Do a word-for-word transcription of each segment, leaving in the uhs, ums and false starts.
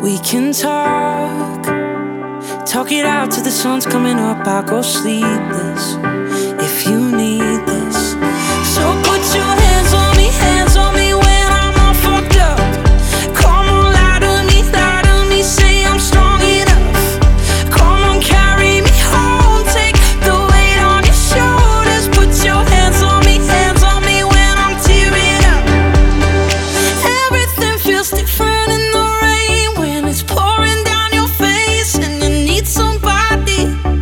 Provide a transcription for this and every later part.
We can talk, talk it out till the sun's coming up. I'll go sleepless if you need this. So put your hands on me, hands on me when I'm all fucked up. Come on, lie to me, lie to me, say I'm strong enough. Come on, carry me home, take the weight on your shoulders. Put your hands on me, hands on me when I'm tearing up. Everything feels different in the rain when it's pouring down your face and you need somebody.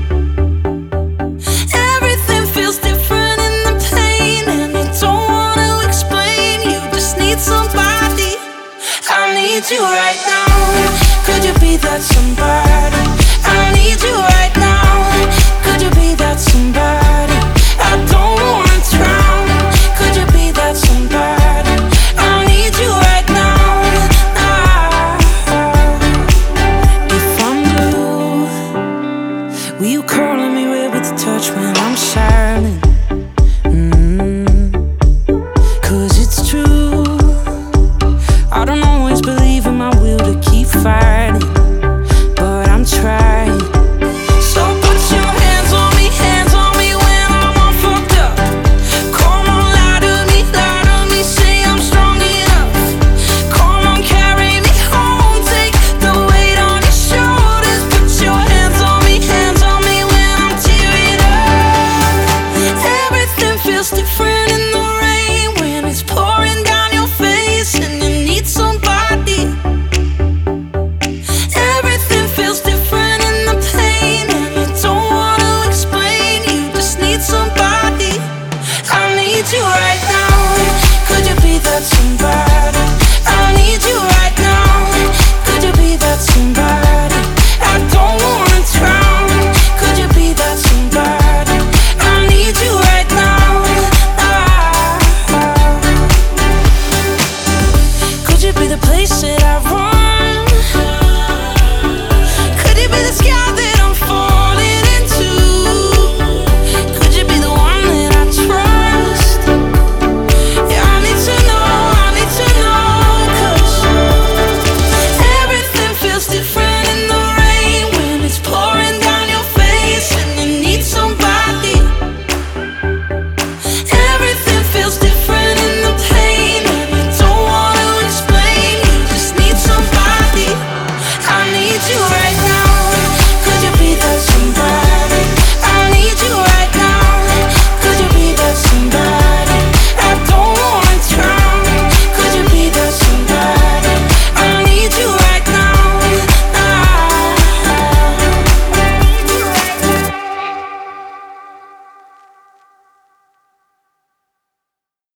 Everything feels different in the pain and you don't want to explain, you just need somebody. I need you right now, could you be that somebody? I need you right now, could you be that somebody? I don't wanna drown, could you be that somebody? I need you right now, ah. If I'm blue, will you curl on me red with the touch when I'm silent? Mm. Cause it's true, I don't always believe in my will to keep fighting, but I'm trying. So put your hands on me, hands on me when I'm all fucked up. Come on, lie to me, lie to me, say I'm strong enough. Come on, carry me home, take the weight on your shoulders. Put your hands on me, hands on me when I'm tearing up. Everything feels different in the rain when it's pouring down your face and you need somebody. Everything feels different in the pain and you don't want to explain, you just need somebody. I need you right now, could you be that somebody? I need you right now, could you be that somebody? I don't wanna drown, could you be that somebody? I need you right now, ah. Could you be the place